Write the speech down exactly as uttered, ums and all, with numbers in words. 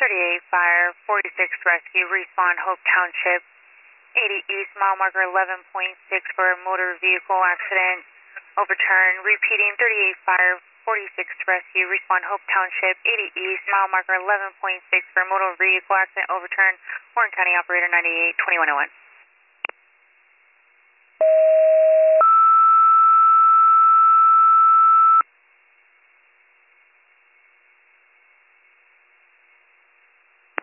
thirty-eight Fire, forty-six Rescue, respond Hope Township, eighty East, mile marker eleven point six for a motor vehicle accident, overturn. Repeating, thirty-eight Fire, forty-six Rescue, respond Hope Township, eighty East, mile marker eleven point six for a motor vehicle accident, overturn. Warren County Operator ninety-eight, twenty-one oh one.